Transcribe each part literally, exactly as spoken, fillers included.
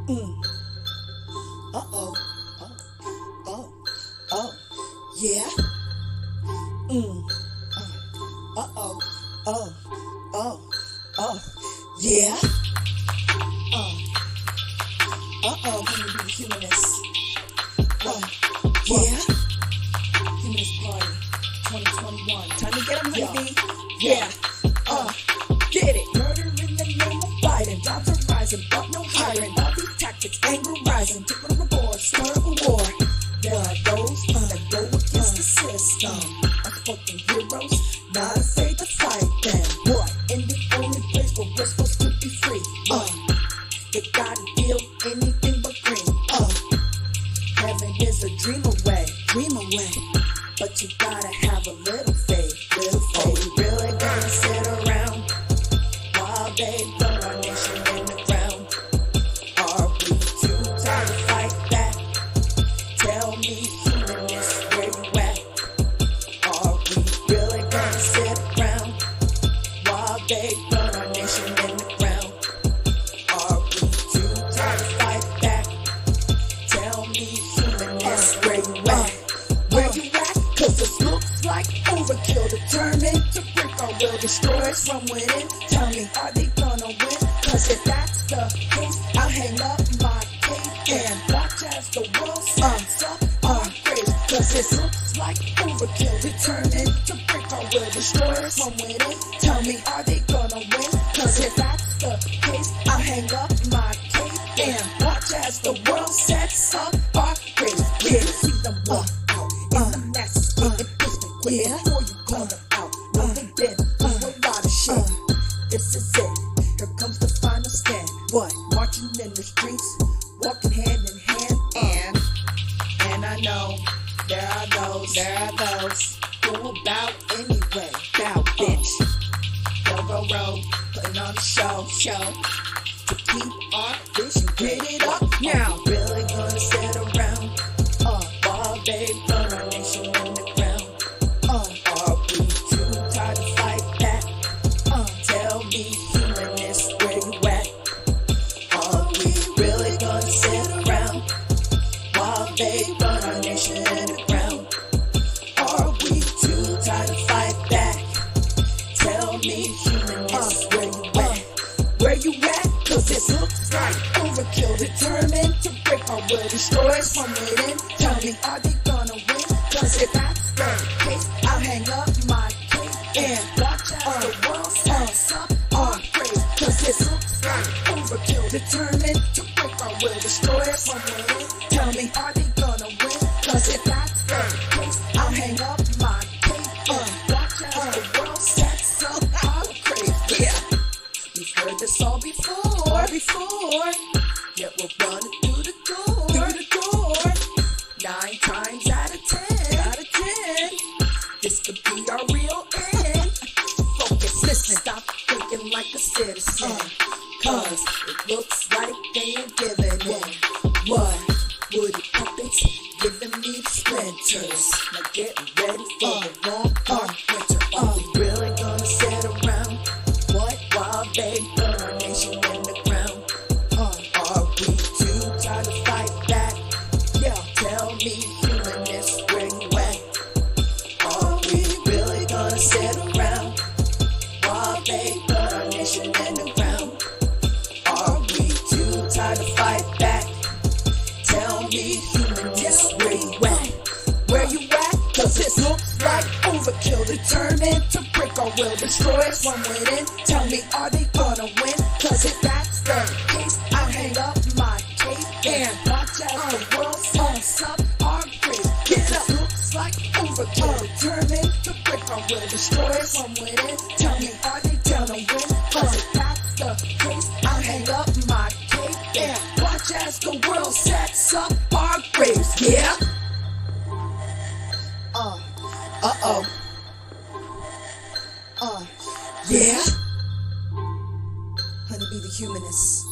Mm. Uh-oh. Oh. Oh. Oh. Yeah. Mm. Uh. Uh-oh. Oh. Oh. Oh. Yeah. Uh. Uh-oh. Let me be the humanist. Uh. Yeah. Humanist Party twenty twenty-one. Time to get them, honey. Yeah. Uh. Get it. Murder in the name of Biden. Jobs are rising, but no hiring. All these tactics, anger rising. Take what reward, start a war. There are those uh, that go against the system. Unspoken heroes, not afraid to fight them. What? In the only place where we're supposed to be free. Uh, they gotta deal anything but green. Uh, heaven is a dream away, dream away. But you gotta have a little faith, little faith. Are we really gonna sit around while they burn our nation in the ground? Are we too tired to fight back? Tell me, humanists, where you at? Are we really gonna sit around while they burn our nation in the ground? Are we too tired to fight back? Tell me, humanists, where you at? Where you at? Cause this looks like overkill, determined to break our will, destroy us from within. Tell me, are they gonna win? Cause if that's the case, I'll hang up my cape and watch as the world sets up our graves. Cause this looks like overkill, determined to break our will, destroy us from within. Tell me, are they gonna win? Cause if that's the case, I'll hang up my cape and watch as the world sets up our graves. Yeah, see them walk out in the masses, getting pissed and quit before you call them out. No, they've been through a lot of shit. This is it. Here comes the final stand. What? Marching in the streets, walking hand in hand. And, and I know there are those, there are those who about anyway. Bow, bitch. Go, go, road, putting on the show, show. To keep our vision, get it up now. Are we really gonna sit around uh, while they burn our nation in the ground? Uh, are we too tired to fight back? Uh, tell me, humanists, where you at? Are we really gonna sit around while they burn our nation in the ground? Are we too tired to fight back? Tell me, humanists, where you at? Where you at? Cause this looks like overkill, determined to break our will, destroy us from within. Tell me, are they gonna win? Cause if that's the case, I'll hang up my cape and watch as the world sets up our praise. Cause this looks like overkill, determined to break our will, destroy us from within. Tell me, are they gonna win? Cause if that's the case, I'll hang up my cape and watch as the world sets up our praise. Yeah, we've heard this all before, before. Yet we're running through the door, through the door. Nine times out of ten, out of ten. This could be our real end. Focus, listen, stop thinking like a citizen. Uh, Cause it looks like they ain't giving in. What? Woody puppets giving me the splinters. Now get ready for uh, the long, dark winter. Are we really gonna sit around? What? While they burn our nation in the ground? Uh, are we too tired to fight back? Yeah, tell me, humanists, where you at? Are we really gonna sit around while they burn our nation in the ground? Are we too tired to fight back? Tell me, humanists, where you at? Where you at? Cause this looks like overkill, determined to break our will, destroy us from within. Tell me, are they gonna win? Cause if that's the case, I'll hang up my cape and watch as the world sets up our grave. This looks like overkill, determined to break our will, destroy us from within. Tell me, are they gonna win? Cause if that's the case, I'll hang up my cape and watch as the world sets up our graves. Yeah. Uh. Uh oh. Uh. Yeah. Honey, be the humanist.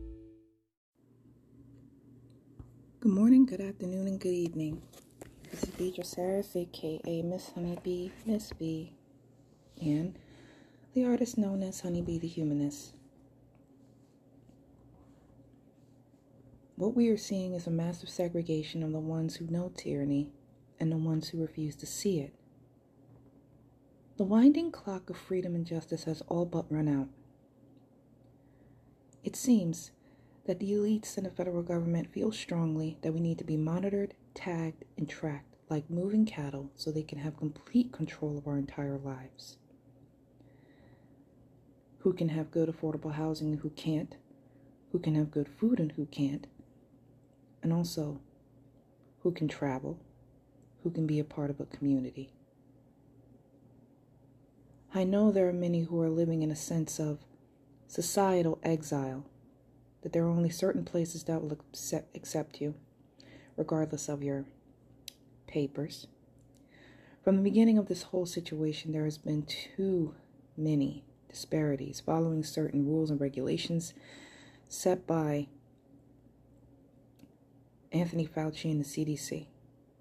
Good morning, good afternoon, and good evening. This is Beatrice Harris, aka Miss Honeybee, Miss B, and the artist known as Honeybee the Humanist. What we are seeing is a massive segregation of the ones who know tyranny and the ones who refuse to see it. The winding clock of freedom and justice has all but run out. It seems that the elites in the federal government feel strongly that we need to be monitored, tagged, and tracked like moving cattle so they can have complete control of our entire lives. Who can have good affordable housing and who can't? Who can have good food and who can't? And also, who can travel? Who can be a part of a community? I know there are many who are living in a sense of societal exile, that there are only certain places that will accept, accept you, regardless of your papers. From the beginning of this whole situation, there has been too many disparities following certain rules and regulations set by Anthony Fauci and the C D C.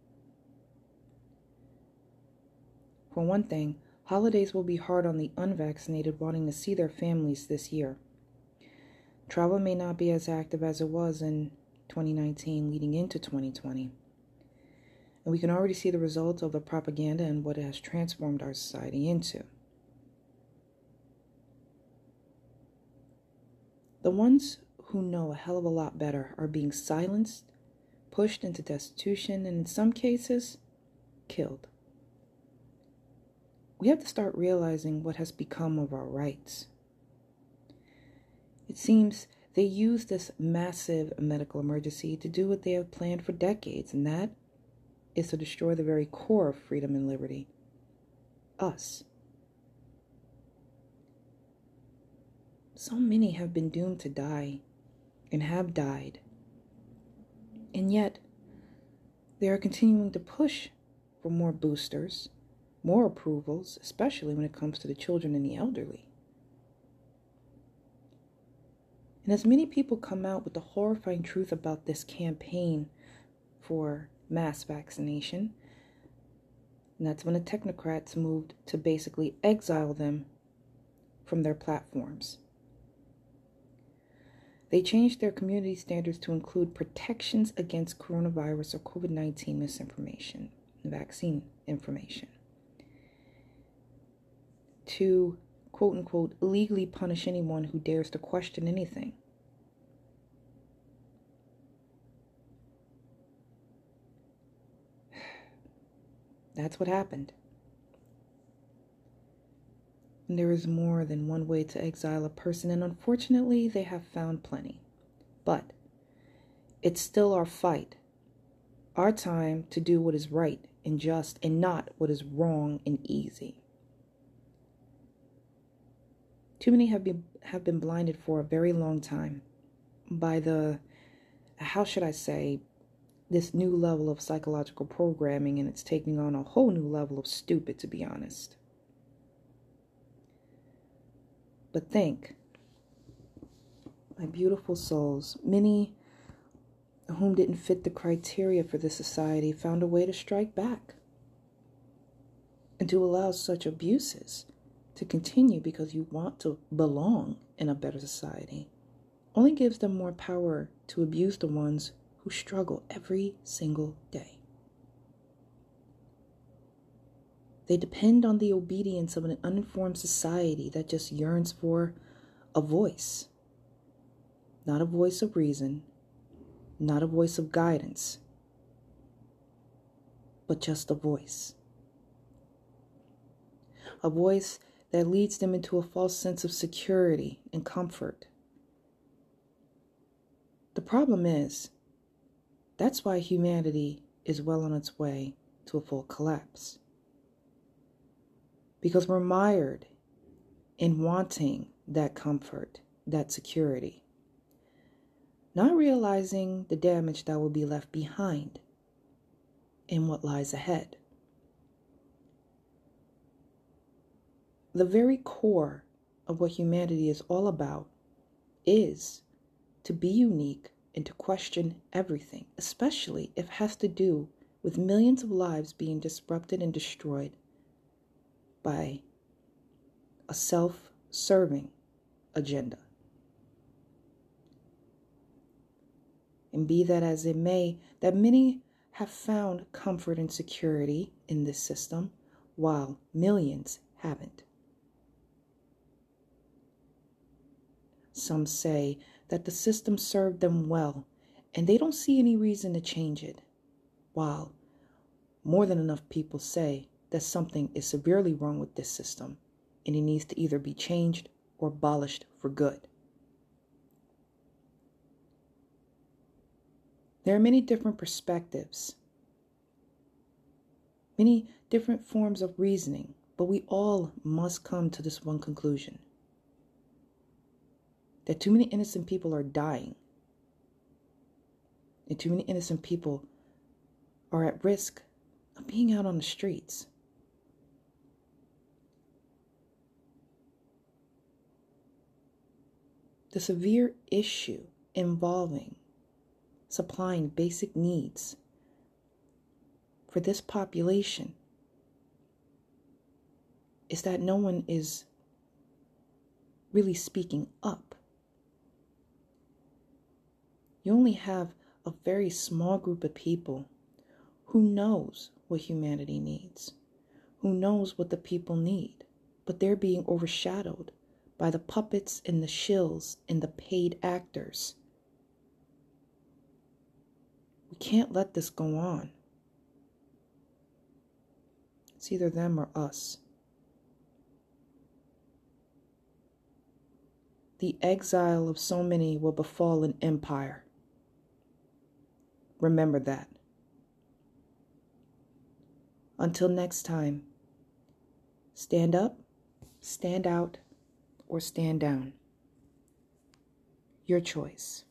For one thing, holidays will be hard on the unvaccinated wanting to see their families this year. Travel may not be as active as it was in twenty nineteen leading into twenty twenty. And we can already see the results of the propaganda and what it has transformed our society into. The ones who know a hell of a lot better are being silenced, pushed into destitution, and in some cases, killed. We have to start realizing what has become of our rights. It seems they use this massive medical emergency to do what they have planned for decades, and that is to destroy the very core of freedom and liberty. Us. So many have been doomed to die and have died. And yet, they are continuing to push for more boosters, more approvals, especially when it comes to the children and the elderly. And as many people come out with the horrifying truth about this campaign for mass vaccination, and that's when the technocrats moved to basically exile them from their platforms. They changed their community standards to include protections against coronavirus or COVID nineteen misinformation, vaccine information, to quote-unquote illegally punish anyone who dares to question anything. That's what happened. And there is more than one way to exile a person, and unfortunately, they have found plenty. But it's still our fight, our time to do what is right and just, and not what is wrong and easy. Too many have been have been blinded for a very long time by the, how should I say, this new level of psychological programming, and it's taking on a whole new level of stupid, to be honest. But think, my beautiful souls, many whom didn't fit the criteria for this society found a way to strike back and to allow such abuses to continue because you want to belong in a better society only gives them more power to abuse the ones who struggle every single day. They depend on the obedience of an uninformed society that just yearns for a voice. Not a voice of reason, not a voice of guidance, but just a voice. A voice that leads them into a false sense of security and comfort. The problem is, that's why humanity is well on its way to a full collapse. Because we're mired in wanting that comfort, that security, not realizing the damage that will be left behind and what lies ahead. The very core of what humanity is all about is to be unique and to question everything, especially if it has to do with millions of lives being disrupted and destroyed by a self-serving agenda. And be that as it may, that many have found comfort and security in this system, while millions haven't. Some say that the system served them well, and they don't see any reason to change it, while more than enough people say that something is severely wrong with this system, and it needs to either be changed or abolished for good. There are many different perspectives, many different forms of reasoning, but we all must come to this one conclusion: that too many innocent people are dying, and too many innocent people are at risk of being out on the streets. The severe issue involving supplying basic needs for this population is that no one is really speaking up. You only have a very small group of people who knows what humanity needs, who knows what the people need, but they're being overshadowed by the puppets and the shills and the paid actors. We can't let this go on. It's either them or us. The exile of so many will befall an empire. Remember that. Until next time, stand up, stand out, or stand down. Your choice.